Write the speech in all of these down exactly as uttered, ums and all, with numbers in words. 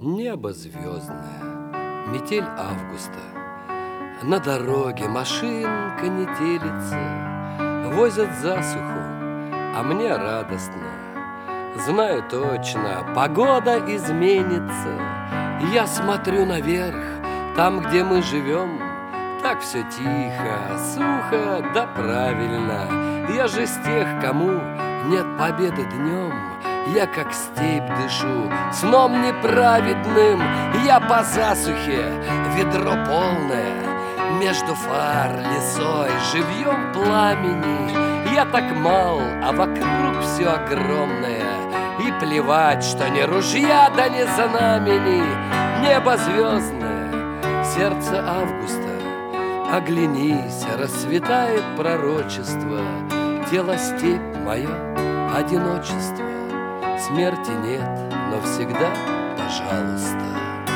Небо звездное, метель августа. На дороге машинка не телится, возят засуху, а мне радостно. Знаю точно, погода изменится. Я смотрю наверх, там, где мы живем, так все тихо, сухо, да правильно. Я же с тех, кому нет победы днем. Я как степь дышу, сном неправедным. Я по засухе, ведро полное, между фар, лесой, живьем пламени. Я так мал, а вокруг все огромное. И плевать, что ни ружья, да ни знамени. Небо звездное, сердце августа. Оглянись, расцветает пророчество. Тело степь мое, одиночество. Смерти нет, но всегда, пожалуйста.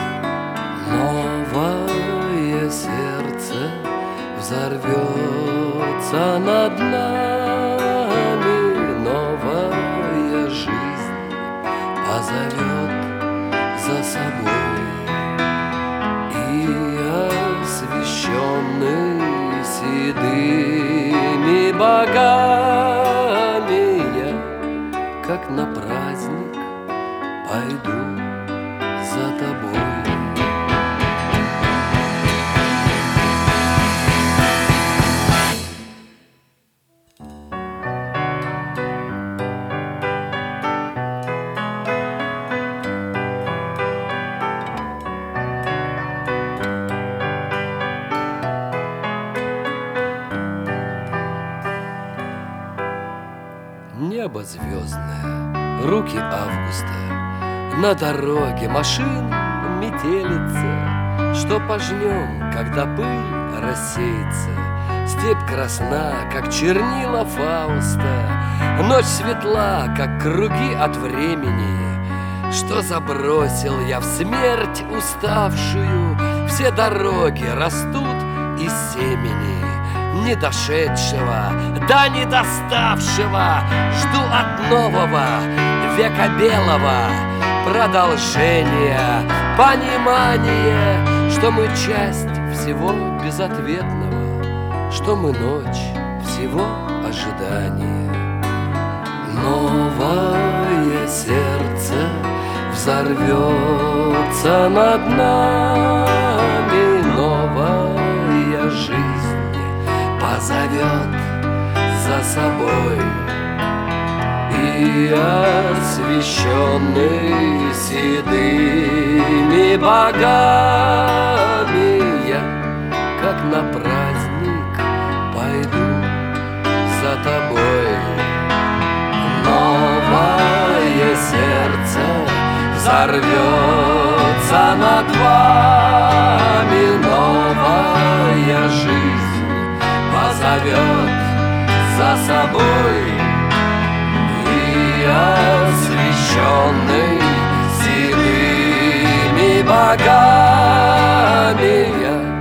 Новое сердце взорвется над нами. Новая жизнь позовет за собой. И освещенный седыми богами я, как на праздник, пойду за тобой. Небо звездное, руки августа. На дороге машин метелица. Что пожнем, когда пыль рассеется? Степь красна, как чернила Фауста. Ночь светла, как круги от времени. Что забросил я в смерть уставшую? Все дороги растут из семени. Не дошедшего, да не доставшего. Жду от нового века белого продолжения, понимания, что мы часть всего безответного, что мы ночь всего ожидания. Новое сердце взорвется над нами. Новая жизнь позовет за собой. И освещенный седыми богами я, как на праздник, пойду за тобой. Новое сердце взорвется над вами. Новая жизнь позовет за собой. И освещенный седыми богами я,